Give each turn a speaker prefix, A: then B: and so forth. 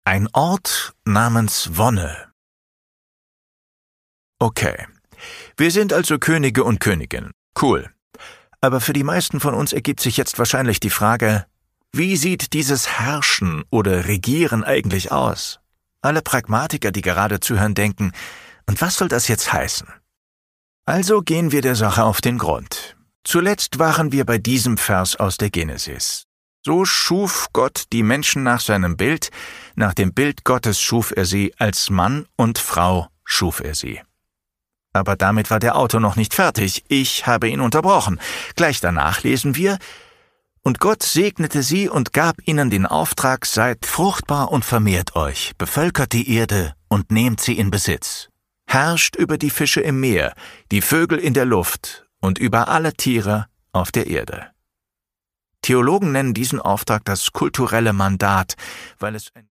A: Ein Ort namens Wonne. Okay, wir sind also Könige und Königinnen. Cool. Aber für die meisten von uns ergibt sich jetzt wahrscheinlich die Frage, wie sieht dieses Herrschen oder Regieren eigentlich aus? Alle Pragmatiker, die gerade zuhören, denken, und was soll das jetzt heißen? Also gehen wir der Sache auf den Grund. Zuletzt waren wir bei diesem Vers aus der Genesis. So schuf Gott die Menschen nach seinem Bild, nach dem Bild Gottes schuf er sie, als Mann und Frau schuf er sie. Aber damit war der Autor noch nicht fertig, ich habe ihn unterbrochen. Gleich danach lesen wir, und Gott segnete sie und gab ihnen den Auftrag, seid fruchtbar und vermehrt euch, bevölkert die Erde und nehmt sie in Besitz. Herrscht über die Fische im Meer, die Vögel in der Luft und über alle Tiere auf der Erde. Theologen nennen diesen Auftrag das kulturelle Mandat, weil es ein